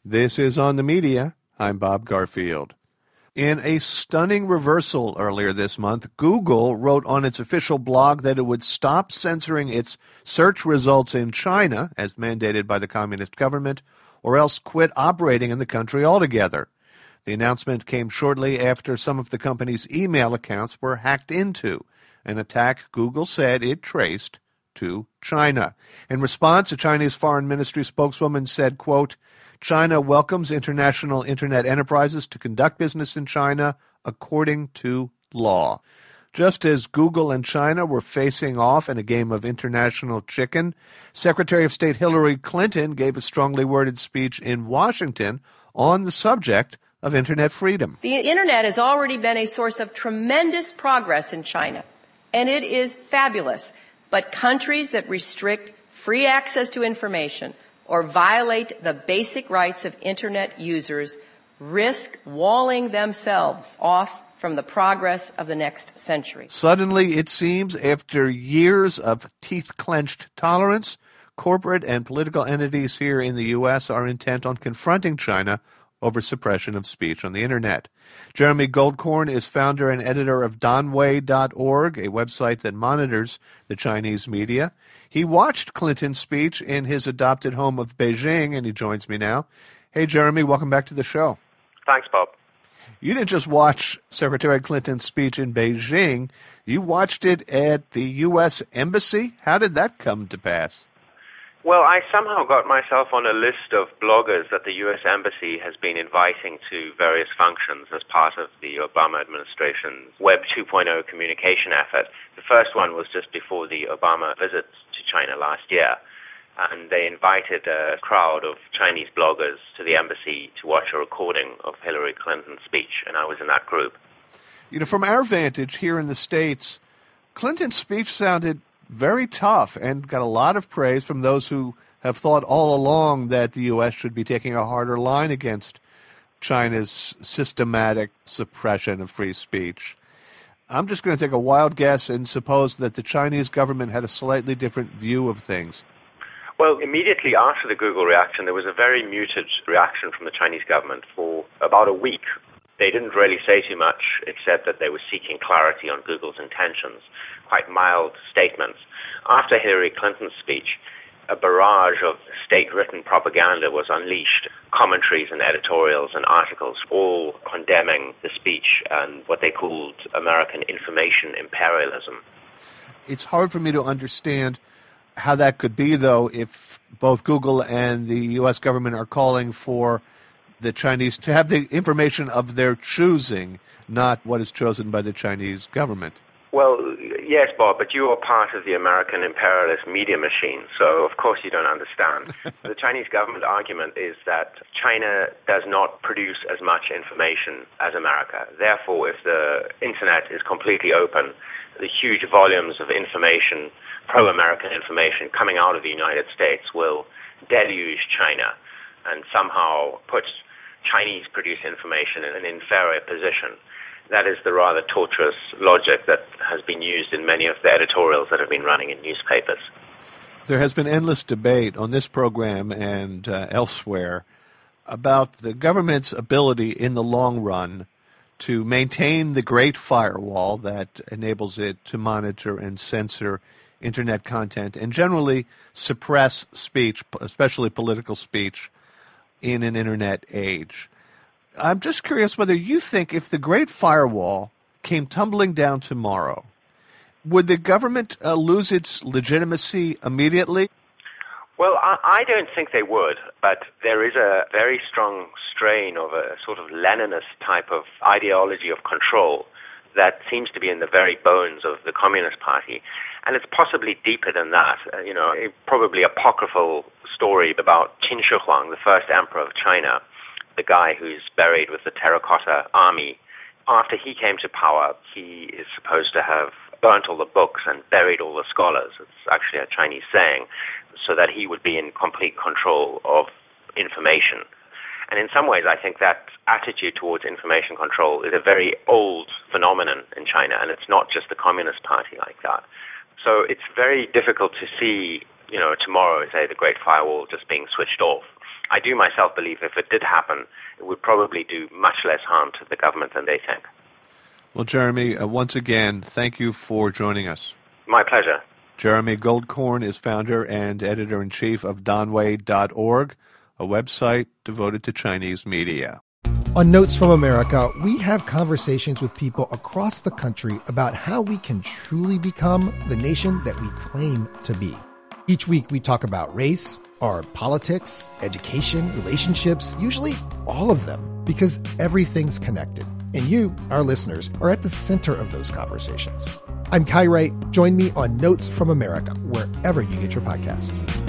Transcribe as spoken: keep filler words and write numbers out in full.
This is On the Media. I'm Bob Garfield. In a stunning reversal earlier this month, Google wrote on its official blog that it would stop censoring its search results in China, as mandated by the communist government, or else quit operating in the country altogether. The announcement came shortly after some of the company's email accounts were hacked into, an attack Google said it traced to China. In response, a Chinese Foreign Ministry spokeswoman said, quote, China welcomes international Internet enterprises to conduct business in China according to law. Just as Google and China were facing off in a game of international chicken, Secretary of State Hillary Clinton gave a strongly worded speech in Washington on the subject of Internet freedom. The Internet has already been a source of tremendous progress in China, and it is fabulous. But countries that restrict free access to information or violate the basic rights of Internet users risk walling themselves off from the progress of the next century. Suddenly, it seems, after years of teeth-clenched tolerance, corporate and political entities here in the U S are intent on confronting China over suppression of speech on the Internet. Jeremy Goldkorn is founder and editor of Danwei dot org, a website that monitors the Chinese media. He watched Clinton's speech in his adopted home of Beijing, and he joins me now. Hey, Jeremy, welcome back to the show. Thanks, Bob. You didn't just watch Secretary Clinton's speech in Beijing. You watched it at the U S Embassy. How did that come to pass? Well, I somehow got myself on a list of bloggers that the U S Embassy has been inviting to various functions as part of the Obama administration's Web two point oh communication effort. The first one was just before the Obama visit to China last year, and they invited a crowd of Chinese bloggers to the embassy to watch a recording of Hillary Clinton's speech, and I was in that group. You know, from our vantage here in the States, Clinton's speech sounded very tough and got a lot of praise from those who have thought all along that the U S should be taking a harder line against China's systematic suppression of free speech. I'm just going to take a wild guess and suppose that the Chinese government had a slightly different view of things. Well, immediately after the Google reaction, there was a very muted reaction from the Chinese government for about a week. They didn't really say too much, except that they were seeking clarity on Google's intentions, quite mild statements. After Hillary Clinton's speech, a barrage of state-written propaganda was unleashed, commentaries and editorials and articles all condemning the speech and what they called American information imperialism. It's hard for me to understand how that could be, though, if both Google and the U S government are calling for the Chinese to have the information of their choosing, not what is chosen by the Chinese government. Well, yes, Bob, but you are part of the American imperialist media machine, so of course you don't understand. The Chinese government argument is that China does not produce as much information as America. Therefore, if the Internet is completely open, the huge volumes of information, pro-American information coming out of the United States will deluge China and somehow put Chinese-produced information in an inferior position. That is the rather tortuous logic that has been used in many of the editorials that have been running in newspapers. There has been endless debate on this program and uh, elsewhere about the government's ability in the long run to maintain the great firewall that enables it to monitor and censor Internet content and generally suppress speech, especially political speech, in an Internet age. I'm just curious whether you think if the Great Firewall came tumbling down tomorrow, would the government uh, lose its legitimacy immediately? Well, I, I don't think they would, but there is a very strong strain of a sort of Leninist type of ideology of control that seems to be in the very bones of the Communist Party. And it's possibly deeper than that. Uh, you know, a probably apocryphal story about Qin Shi Huang, the first emperor of China, the guy who's buried with the terracotta army. After he came to power, he is supposed to have burnt all the books and buried all the scholars. It's actually a Chinese saying, so that he would be in complete control of information. And in some ways, I think that attitude towards information control is a very old phenomenon in China, and it's not just the Communist Party like that. So it's very difficult to see, you know, tomorrow, say, the Great Firewall just being switched off. I do myself believe if it did happen, it would probably do much less harm to the government than they think. Well, Jeremy, uh, once again, thank you for joining us. My pleasure. Jeremy Goldkorn is founder and editor-in-chief of Danwei dot org, a website devoted to Chinese media. On Notes from America, we have conversations with people across the country about how we can truly become the nation that we claim to be. Each week, we talk about race, our politics, education, relationships, usually all of them, because everything's connected. And you, our listeners, are at the center of those conversations. I'm Kai Wright. Join me on Notes from America, wherever you get your podcasts.